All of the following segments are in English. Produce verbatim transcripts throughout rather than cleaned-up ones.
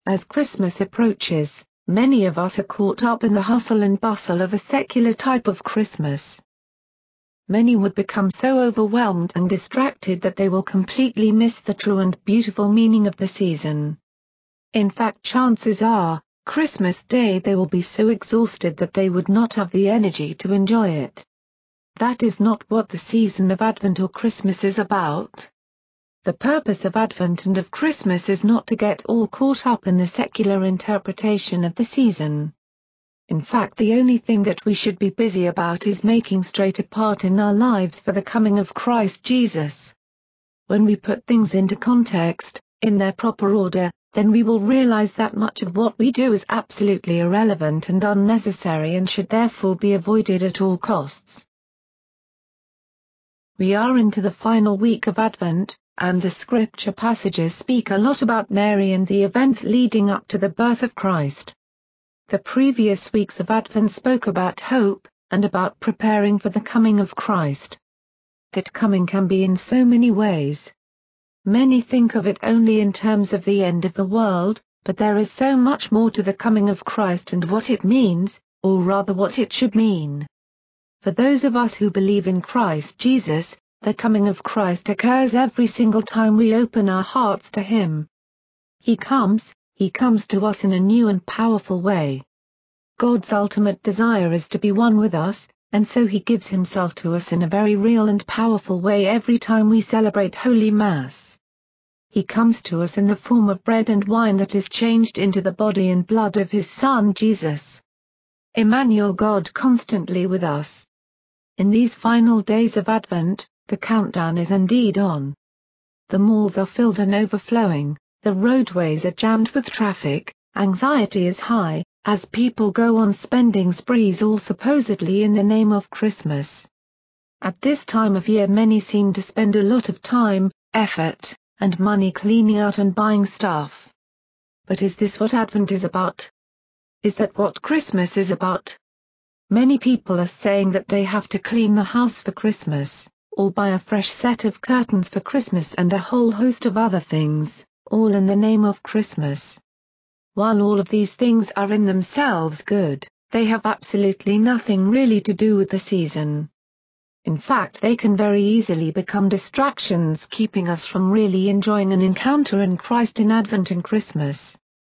As Christmas approaches, many of us are caught up in the hustle and bustle of a secular type of Christmas. Many would become so overwhelmed and distracted that they will completely miss the true and beautiful meaning of the season. In fact, chances are, Christmas Day they will be so exhausted that they would not have the energy to enjoy it. That is not what the season of Advent or Christmas is about. The purpose of Advent and of Christmas is not to get all caught up in the secular interpretation of the season. In fact, the only thing that we should be busy about is making straight a part in our lives for the coming of Christ Jesus. When we put things into context, in their proper order, then we will realize that much of what we do is absolutely irrelevant and unnecessary and should therefore be avoided at all costs. We are into the final week of Advent, and the scripture passages speak a lot about Mary and the events leading up to the birth of Christ. The previous weeks of Advent spoke about hope, and about preparing for the coming of Christ. That coming can be in so many ways. Many think of it only in terms of the end of the world, but there is so much more to the coming of Christ and what it means, or rather what it should mean. For those of us who believe in Christ Jesus, the coming of Christ occurs every single time we open our hearts to Him. He comes, He comes to us in a new and powerful way. God's ultimate desire is to be one with us, and so He gives Himself to us in a very real and powerful way every time we celebrate Holy Mass. He comes to us in the form of bread and wine that is changed into the body and blood of His Son Jesus. Emmanuel, God constantly with us. In these final days of Advent, the countdown is indeed on. The malls are filled and overflowing, the roadways are jammed with traffic, anxiety is high, as people go on spending sprees all supposedly in the name of Christmas. At this time of year many seem to spend a lot of time, effort, and money cleaning out and buying stuff. But is this what Advent is about? Is that what Christmas is about? Many people are saying that they have to clean the house for Christmas, or buy a fresh set of curtains for Christmas and a whole host of other things, all in the name of Christmas. While all of these things are in themselves good, they have absolutely nothing really to do with the season. In fact, they can very easily become distractions keeping us from really enjoying an encounter in Christ in Advent and Christmas.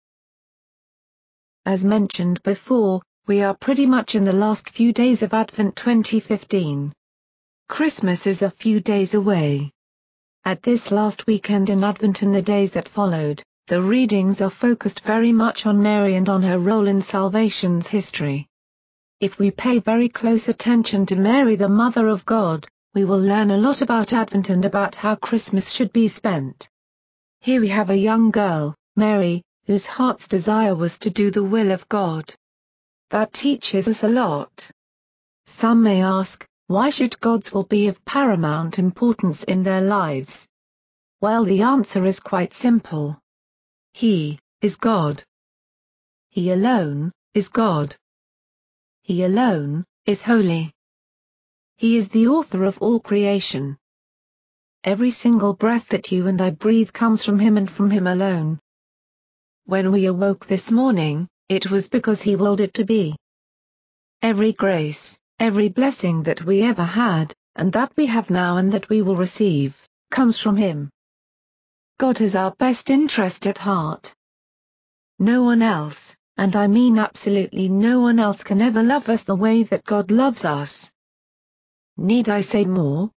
As mentioned before, we are pretty much in the last few days of Advent twenty fifteen. Christmas is a few days away. At this last weekend in Advent and the days that followed, the readings are focused very much on Mary and on her role in salvation's history. If we pay very close attention to Mary, the Mother of God, we will learn a lot about Advent and about how Christmas should be spent. Here we have a young girl, Mary, whose heart's desire was to do the will of God. That teaches us a lot. Some may ask, why should God's will be of paramount importance in their lives? Well, the answer is quite simple. He is God. He alone is God. He alone is holy. He is the author of all creation. Every single breath that you and I breathe comes from Him and from Him alone. When we awoke this morning, it was because He willed it to be. Every grace, every blessing that we ever had, and that we have now and that we will receive, comes from Him. God has our best interest at heart. No one else, and I mean absolutely no one else, can ever love us the way that God loves us. Need I say more?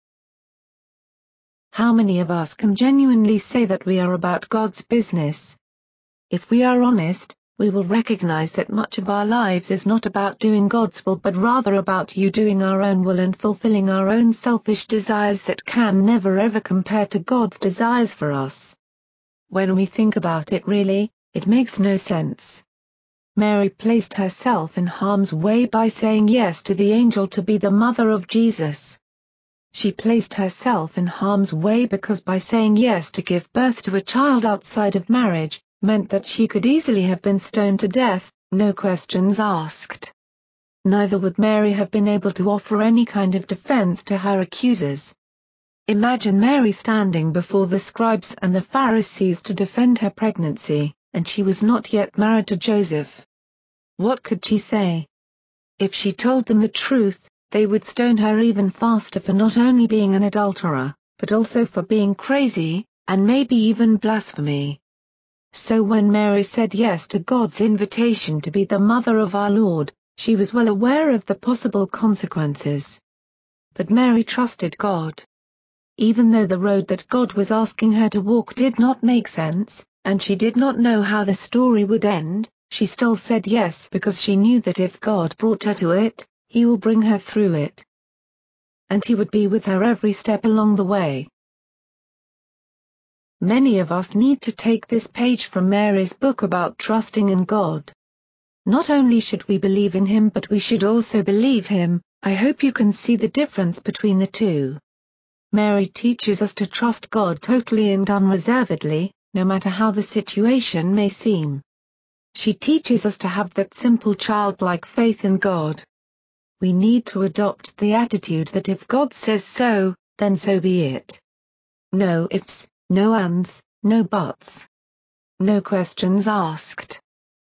How many of us can genuinely say that we are about God's business? If we are honest, we will recognize that much of our lives is not about doing God's will but rather about you doing our own will and fulfilling our own selfish desires that can never ever compare to God's desires for us. When we think about it, really, it makes no sense. Mary placed herself in harm's way by saying yes to the angel to be the mother of Jesus. She placed herself in harm's way because by saying yes to give birth to a child outside of marriage, meant that she could easily have been stoned to death, no questions asked. Neither would Mary have been able to offer any kind of defense to her accusers. Imagine Mary standing before the scribes and the Pharisees to defend her pregnancy. and she was not yet married to Joseph. What could she say? If she told them the truth, they would stone her even faster for not only being an adulterer, but also for being crazy, and maybe even blasphemy. So when Mary said yes to God's invitation to be the mother of our Lord, she was well aware of the possible consequences. But Mary trusted God. Even though the road that God was asking her to walk did not make sense, and she did not know how the story would end, she still said yes because she knew that if God brought her to it, He will bring her through it. And He would be with her every step along the way. Many of us need to take this page from Mary's book about trusting in God. Not only should we believe in Him but we should also believe Him. I hope you can see the difference between the two. Mary teaches us to trust God totally and unreservedly, no matter how the situation may seem. She teaches us to have that simple childlike faith in God. We need to adopt the attitude that if God says so, then so be it. No ifs, no ands, no buts. No questions asked.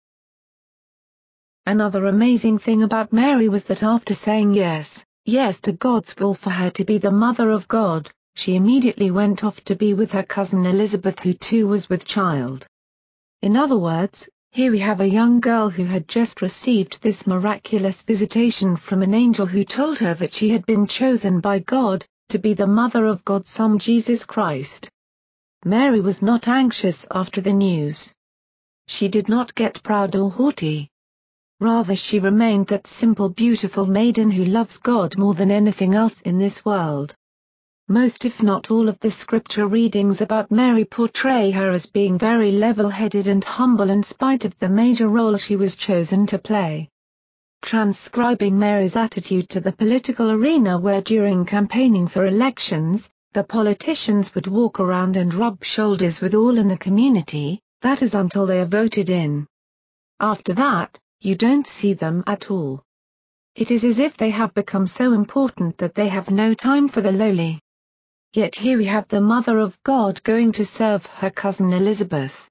Another amazing thing about Mary was that after saying yes, yes to God's will for her to be the mother of God, she immediately went off to be with her cousin Elizabeth, who too was with child. In other words, here we have a young girl who had just received this miraculous visitation from an angel who told her that she had been chosen by God to be the mother of God's Son Jesus Christ. Mary was not anxious after the news. She did not get proud or haughty. Rather, she remained that simple, beautiful maiden who loves God more than anything else in this world. Most if not all of the scripture readings about Mary portray her as being very level-headed and humble in spite of the major role she was chosen to play. Transcribing Mary's attitude to the political arena, where during campaigning for elections, the politicians would walk around and rub shoulders with all in the community, that is until they are voted in. After that, you don't see them at all. It is as if they have become so important that they have no time for the lowly. Yet here we have the Mother of God going to serve her cousin Elizabeth.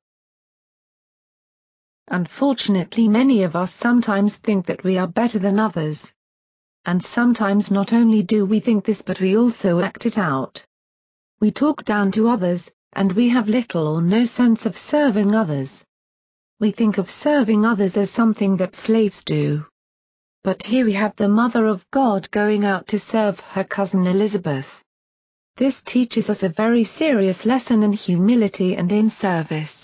Unfortunately, many of us sometimes think that we are better than others. And sometimes not only do we think this but we also act it out. We talk down to others, and we have little or no sense of serving others. We think of serving others as something that slaves do. But here we have the Mother of God going out to serve her cousin Elizabeth. This teaches us a very serious lesson in humility and in service.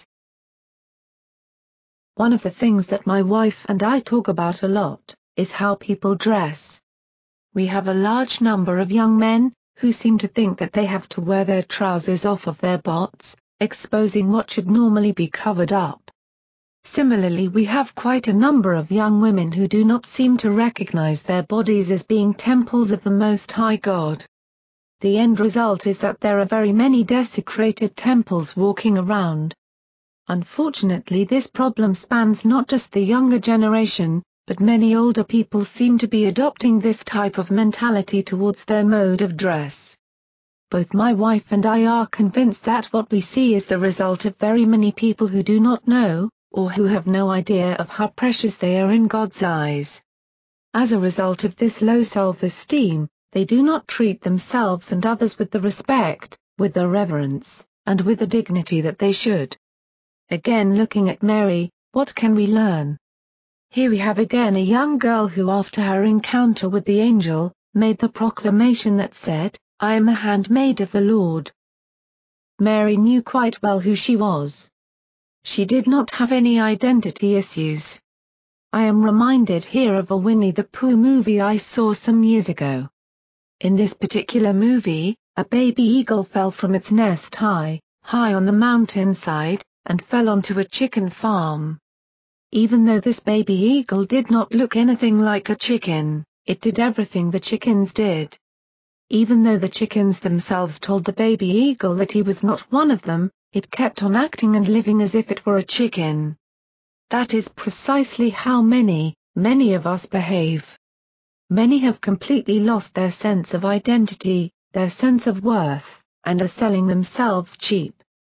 One of the things that my wife and I talk about a lot is how people dress. We have a large number of young men who seem to think that they have to wear their trousers off of their butts, exposing what should normally be covered up. Similarly, we have quite a number of young women who do not seem to recognize their bodies as being temples of the Most High God. The end result is that there are very many desecrated temples walking around. Unfortunately, this problem spans not just the younger generation, but many older people seem to be adopting this type of mentality towards their mode of dress. Both my wife and I are convinced that what we see is the result of very many people who do not know, or who have no idea of how precious they are in God's eyes. As a result of this low self-esteem, they do not treat themselves and others with the respect, with the reverence, and with the dignity that they should. Again, looking at Mary, what can we learn? Here we have again a young girl who, after her encounter with the angel, made the proclamation that said, "I am the handmaid of the Lord." Mary knew quite well who she was. She did not have any identity issues. I am reminded here of a Winnie the Pooh movie I saw some years ago. In this particular movie, a baby eagle fell from its nest high, high on the mountainside, and fell onto a chicken farm. Even though this baby eagle did not look anything like a chicken, it did everything the chickens did. Even though the chickens themselves told the baby eagle that he was not one of them, it kept on acting and living as if it were a chicken. That is precisely how many, many of us behave. Many have completely lost their sense of identity, their sense of worth, and are selling themselves cheap.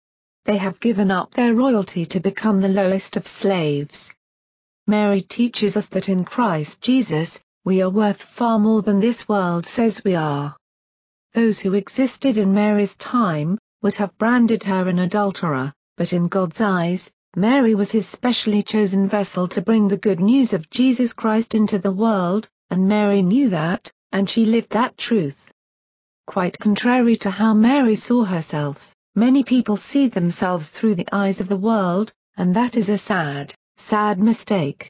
they have given up their royalty to become the lowest of slaves. Mary teaches us that in Christ Jesus, we are worth far more than this world says we are. Those who existed in Mary's time would have branded her an adulterer, but in God's eyes, Mary was his specially chosen vessel to bring the good news of Jesus Christ into the world, and Mary knew that, and she lived that truth. Quite contrary to how Mary saw herself, many people see themselves through the eyes of the world, and that is a sad, sad mistake.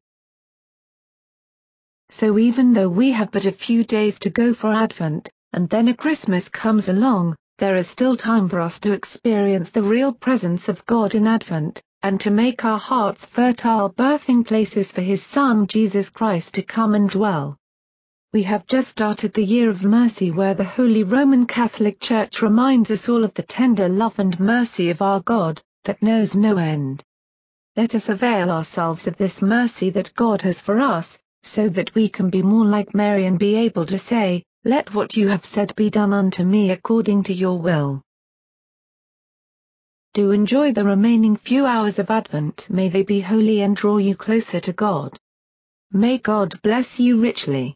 So even though we have but a few days to go for Advent, and then a Christmas comes along, there is still time for us to experience the real presence of God in Advent, and to make our hearts fertile birthing places for His Son Jesus Christ to come and dwell. We have just started the Year of Mercy, where the Holy Roman Catholic Church reminds us all of the tender love and mercy of our God, that knows no end. Let us avail ourselves of this mercy that God has for us, so that we can be more like Mary and be able to say, "Let what you have said be done unto me according to your will." Do enjoy the remaining few hours of Advent. May they be holy and draw you closer to God. May God bless you richly.